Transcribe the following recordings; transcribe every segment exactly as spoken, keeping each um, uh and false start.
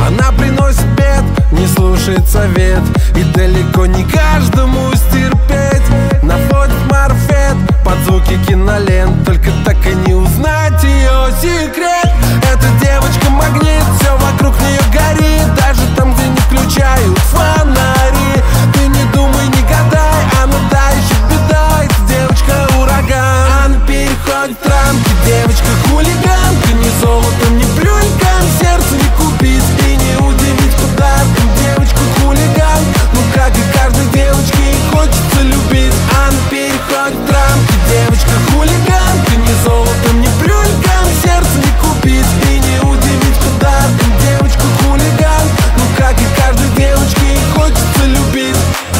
Она приносит бед, не слушает совет, и далеко не каждому стерпеть. Наводит морфет под звуки кинолент, только так и не узнать ее секрет. Эта девочка магнит, все вокруг нее горит, даже там, где не включают фонари. Ты не думай, не гадай, она та еще беда. Эта девочка ураган, она переходит рамки. Девочка хулиганка, ни золотом, ни плюнькам сердце не купить и не удивить подарком. Девочка хулиган, ну как и каждой девочке, ей хочется любить. Она переходит рамки. Девочка хулиганка, ни золотом, ни плюнькам сердце не купить и не удивить подарком. Девочка хулиган, ну как и каждой девочке, ей хочется любить.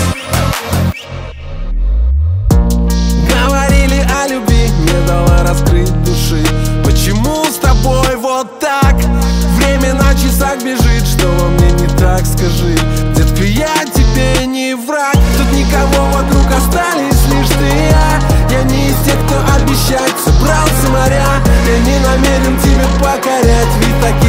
Говорили о любви, не дала раскрыть души. Почему с тобой вот так? Время на часах бежит, что во мне не так, скажи. Детка, я тебе не враг. Тут никого вокруг, остались лишь ты и я. Я не из тех, кто обещать собрался моря. Я не намерен тебя покорять, ведь так